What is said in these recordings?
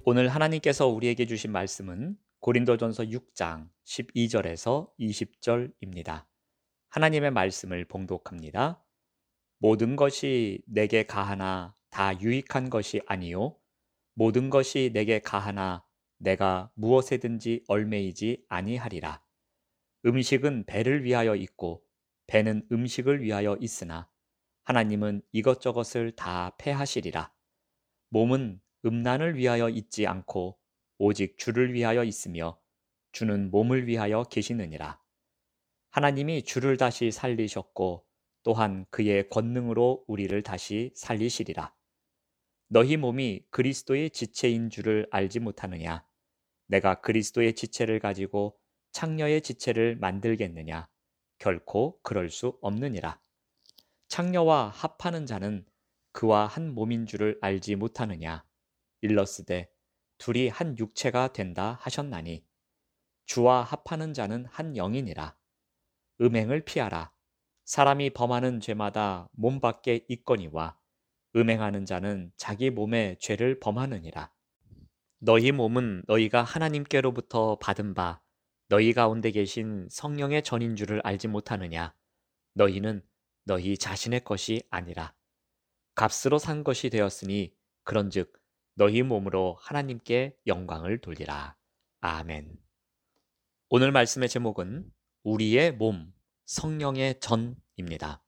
오늘 하나님께서 우리에게 주신 말씀은 고린도전서 6장 12절에서 20절입니다. 하나님의 말씀을 봉독합니다. 모든 것이 내게 가하나 다 유익한 것이 아니요 모든 것이 내게 가하나 내가 무엇에든지 얽매이지 아니하리라. 음식은 배를 위하여 있고 배는 음식을 위하여 있으나 하나님은 이것저것을 다 패하시리라. 몸은 음란을 위하여 있지 않고 오직 주를 위하여 있으며 주는 몸을 위하여 계시느니라. 하나님이 주를 다시 살리셨고 또한 그의 권능으로 우리를 다시 살리시리라. 너희 몸이 그리스도의 지체인 줄을 알지 못하느냐? 내가 그리스도의 지체를 가지고 창녀의 지체를 만들겠느냐? 결코 그럴 수 없느니라. 창녀와 합하는 자는 그와 한 몸인 줄을 알지 못하느냐? 일러스되 둘이 한 육체가 된다 하셨나니 주와 합하는 자는 한 영이니라. 음행을 피하라. 사람이 범하는 죄마다 몸 밖에 있거니와 음행하는 자는 자기 몸에 죄를 범하느니라. 너희 몸은 너희가 하나님께로부터 받은 바 너희 가운데 계신 성령의 전인 줄을 알지 못하느냐? 너희는 너희 자신의 것이 아니라 값으로 산 것이 되었으니 그런즉 너희 몸으로 하나님께 영광을 돌리라. 아멘. 오늘 말씀의 제목은 우리의 몸, 성령의 전입니다.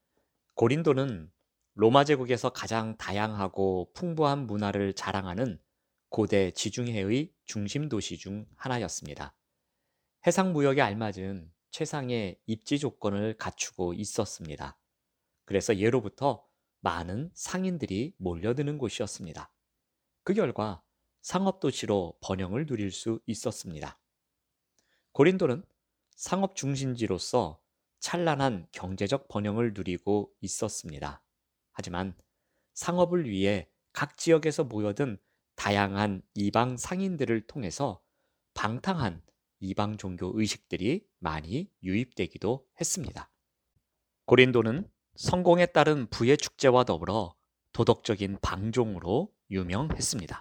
고린도는 로마 제국에서 가장 다양하고 풍부한 문화를 자랑하는 고대 지중해의 중심 도시 중 하나였습니다. 해상 무역에 알맞은 최상의 입지 조건을 갖추고 있었습니다. 그래서 예로부터 많은 상인들이 몰려드는 곳이었습니다. 그 결과 상업도시로 번영을 누릴 수 있었습니다. 고린도는 상업 중심지로서 찬란한 경제적 번영을 누리고 있었습니다. 하지만 상업을 위해 각 지역에서 모여든 다양한 이방 상인들을 통해서 방탕한 이방 종교 의식들이 많이 유입되기도 했습니다. 고린도는 성공에 따른 부의 축제와 더불어 도덕적인 방종으로 유명했습니다.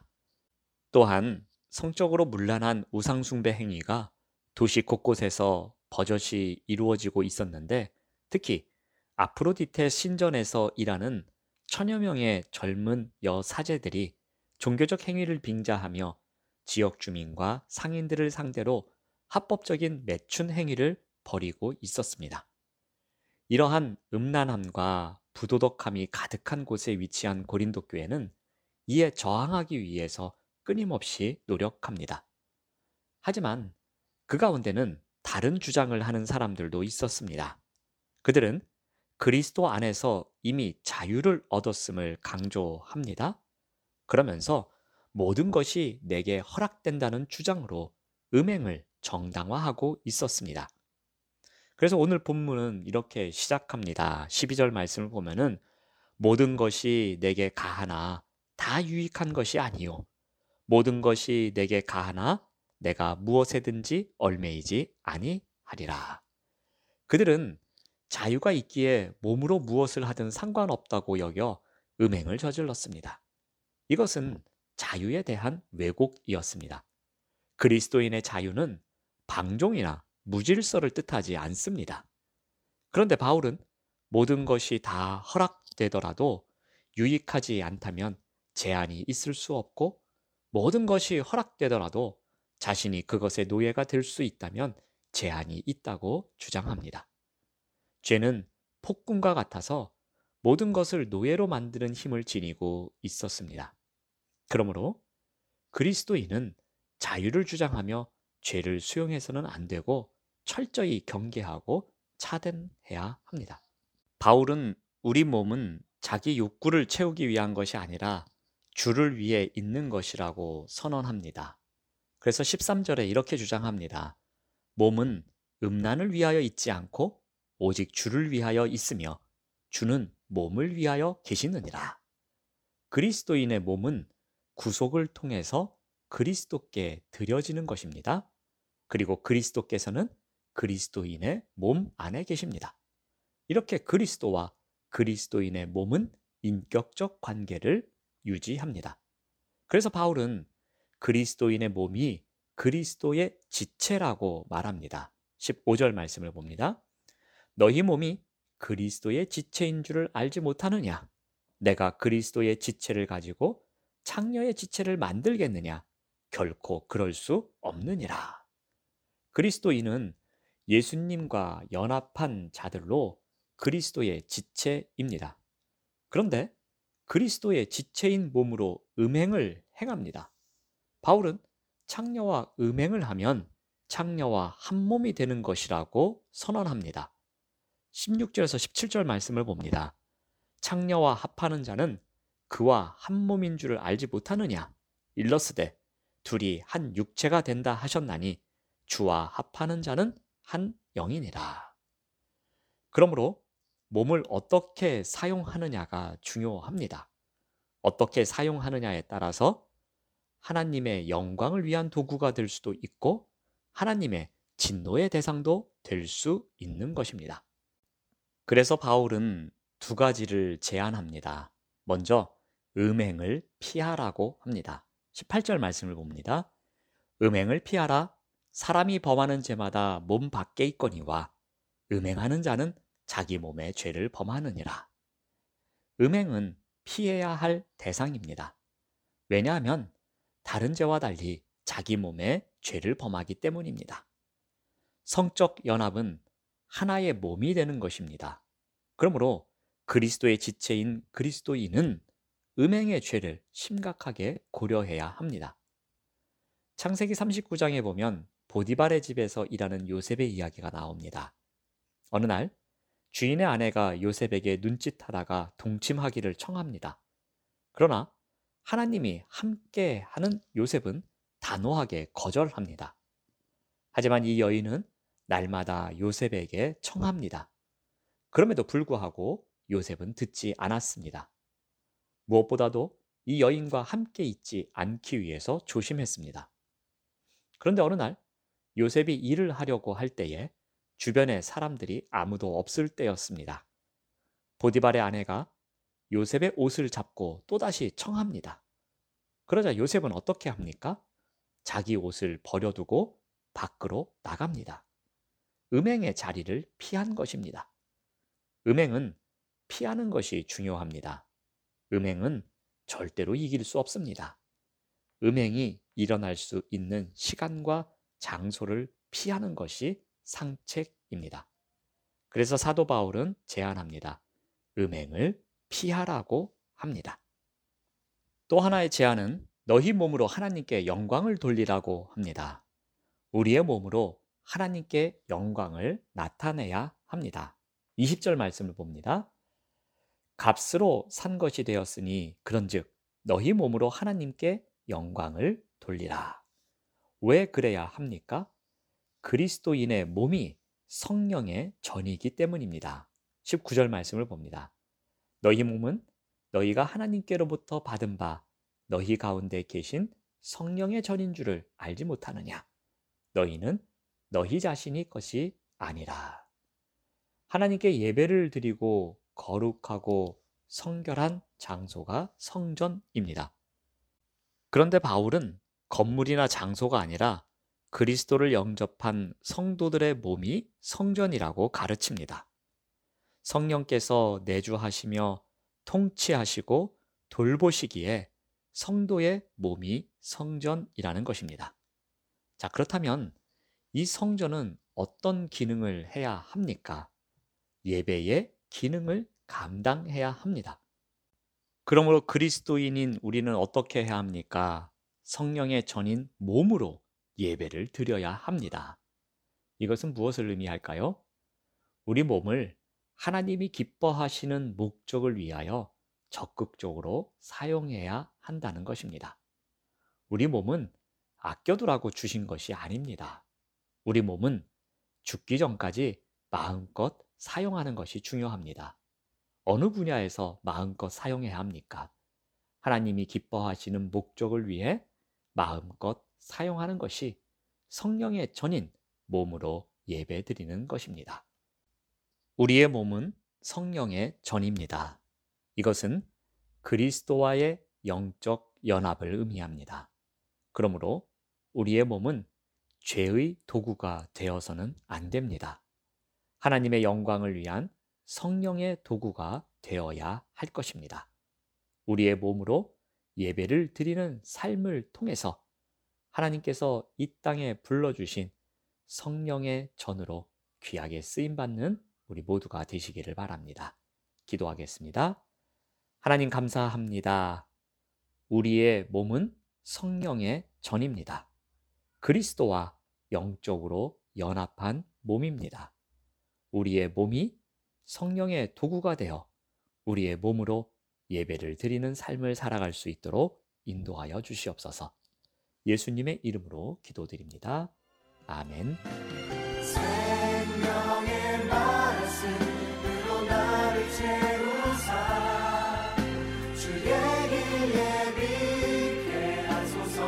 또한 성적으로 문란한 우상숭배 행위가 도시 곳곳에서 버젓이 이루어지고 있었는데 특히 아프로디테 신전에서 일하는 천여 명의 젊은 여사제들이 종교적 행위를 빙자하며 지역 주민과 상인들을 상대로 합법적인 매춘 행위를 벌이고 있었습니다. 이러한 음란함과 부도덕함이 가득한 곳에 위치한 고린도 교회는 이에 저항하기 위해서 끊임없이 노력합니다. 하지만 그 가운데는 다른 주장을 하는 사람들도 있었습니다. 그들은 그리스도 안에서 이미 자유를 얻었음을 강조합니다. 그러면서 모든 것이 내게 허락된다는 주장으로 음행을 정당화하고 있었습니다. 그래서 오늘 본문은 이렇게 시작합니다. 12절 말씀을 보면은 모든 것이 내게 가하나 다 유익한 것이 아니요 모든 것이 내게 가하나 내가 무엇에든지 얽매이지 아니하리라. 그들은 자유가 있기에 몸으로 무엇을 하든 상관없다고 여겨 음행을 저질렀습니다. 이것은 자유에 대한 왜곡이었습니다. 그리스도인의 자유는 방종이나 무질서를 뜻하지 않습니다. 그런데 바울은 모든 것이 다 허락되더라도 유익하지 않다면 제한이 있을 수 없고 모든 것이 허락되더라도 자신이 그것의 노예가 될 수 있다면 제한이 있다고 주장합니다. 죄는 폭군과 같아서 모든 것을 노예로 만드는 힘을 지니고 있었습니다. 그러므로 그리스도인은 자유를 주장하며 죄를 수용해서는 안 되고 철저히 경계하고 차단해야 합니다. 바울은 우리 몸은 자기 욕구를 채우기 위한 것이 아니라 주를 위해 있는 것이라고 선언합니다. 그래서 13절에 이렇게 주장합니다. 몸은 음란을 위하여 있지 않고 오직 주를 위하여 있으며 주는 몸을 위하여 계시느니라. 그리스도인의 몸은 구속을 통해서 그리스도께 드려지는 것입니다. 그리고 그리스도께서는 그리스도인의 몸 안에 계십니다. 이렇게 그리스도와 그리스도인의 몸은 인격적 관계를 유지합니다. 그래서 바울은 그리스도인의 몸이 그리스도의 지체라고 말합니다. 15절 말씀을 봅니다. 너희 몸이 그리스도의 지체인 줄을 알지 못하느냐? 내가 그리스도의 지체를 가지고 창녀의 지체를 만들겠느냐? 결코 그럴 수 없느니라. 그리스도인은 예수님과 연합한 자들로 그리스도의 지체입니다. 그런데 그리스도의 지체인 몸으로 음행을 행합니다. 바울은 창녀와 음행을 하면 창녀와 한 몸이 되는 것이라고 선언합니다. 16절에서 17절 말씀을 봅니다. 창녀와 합하는 자는 그와 한 몸인 줄을 알지 못하느냐? 일러스되 둘이 한 육체가 된다 하셨나니 주와 합하는 자는 한 영이니라. 그러므로 몸을 어떻게 사용하느냐가 중요합니다. 어떻게 사용하느냐에 따라서 하나님의 영광을 위한 도구가 될 수도 있고 하나님의 진노의 대상도 될 수 있는 것입니다. 그래서 바울은 두 가지를 제안합니다. 먼저 음행을 피하라고 합니다. 18절 말씀을 봅니다. 음행을 피하라. 사람이 범하는 죄마다 몸 밖에 있거니와 음행하는 자는 자기 몸에 죄를 범하느니라. 음행은 피해야 할 대상입니다. 왜냐하면 다른 죄와 달리 자기 몸에 죄를 범하기 때문입니다. 성적 연합은 하나의 몸이 되는 것입니다. 그러므로 그리스도의 지체인 그리스도인은 음행의 죄를 심각하게 고려해야 합니다. 창세기 39장에 보면 보디발의 집에서 일하는 요셉의 이야기가 나옵니다. 어느 날 주인의 아내가 요셉에게 눈짓하다가 동침하기를 청합니다. 그러나 하나님이 함께 하는 요셉은 단호하게 거절합니다. 하지만 이 여인은 날마다 요셉에게 청합니다. 그럼에도 불구하고 요셉은 듣지 않았습니다. 무엇보다도 이 여인과 함께 있지 않기 위해서 조심했습니다. 그런데 어느 날 요셉이 일을 하려고 할 때에 주변에 사람들이 아무도 없을 때였습니다. 보디발의 아내가 요셉의 옷을 잡고 또다시 청합니다. 그러자 요셉은 어떻게 합니까? 자기 옷을 버려두고 밖으로 나갑니다. 음행의 자리를 피한 것입니다. 음행은 피하는 것이 중요합니다. 음행은 절대로 이길 수 없습니다. 음행이 일어날 수 있는 시간과 장소를 피하는 것이 상책입니다. 그래서 사도 바울은 제안합니다. 음행을 피하라고 합니다. 또 하나의 제안은 너희 몸으로 하나님께 영광을 돌리라고 합니다. 우리의 몸으로 하나님께 영광을 나타내야 합니다. 20절 말씀을 봅니다. 값으로 산 것이 되었으니 그런즉 너희 몸으로 하나님께 영광을 돌리라. 왜 그래야 합니까? 그리스도인의 몸이 성령의 전이기 때문입니다. 19절 말씀을 봅니다. 너희 몸은 너희가 하나님께로부터 받은 바 너희 가운데 계신 성령의 전인 줄을 알지 못하느냐? 너희는 너희 자신이 것이 아니라. 하나님께 예배를 드리고 거룩하고 성결한 장소가 성전입니다. 그런데 바울은 건물이나 장소가 아니라 그리스도를 영접한 성도들의 몸이 성전이라고 가르칩니다. 성령께서 내주하시며 통치하시고 돌보시기에 성도의 몸이 성전이라는 것입니다. 자, 그렇다면 이 성전은 어떤 기능을 해야 합니까? 예배의 기능을 감당해야 합니다. 그러므로 그리스도인인 우리는 어떻게 해야 합니까? 성령의 전인 몸으로 예배를 드려야 합니다. 이것은 무엇을 의미할까요? 우리 몸을 하나님이 기뻐하시는 목적을 위하여 적극적으로 사용해야 한다는 것입니다. 우리 몸은 아껴두라고 주신 것이 아닙니다. 우리 몸은 죽기 전까지 마음껏 사용하는 것이 중요합니다. 어느 분야에서 마음껏 사용해야 합니까? 하나님이 기뻐하시는 목적을 위해 마음껏 사용하는 것이 성령의 전인 몸으로 예배드리는 것입니다. 우리의 몸은 성령의 전입니다. 이것은 그리스도와의 영적 연합을 의미합니다. 그러므로 우리의 몸은 죄의 도구가 되어서는 안 됩니다. 하나님의 영광을 위한 성령의 도구가 되어야 할 것입니다. 우리의 몸으로 예배를 드리는 삶을 통해서 하나님께서 이 땅에 불러주신 성령의 전으로 귀하게 쓰임받는 우리 모두가 되시기를 바랍니다. 기도하겠습니다. 하나님 감사합니다. 우리의 몸은 성령의 전입니다. 그리스도와 영적으로 연합한 몸입니다. 우리의 몸이 성령의 도구가 되어 우리의 몸으로 예배를 드리는 삶을 살아갈 수 있도록 인도하여 주시옵소서. 예수님의 이름으로 기도드립니다. 아멘. 생명의 말씀으로 나를 채우사 주의 길 예비케 하소서.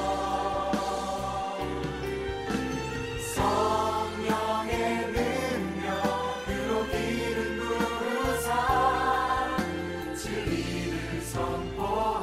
성령의 능력으로 길을 부르사 진리를 선포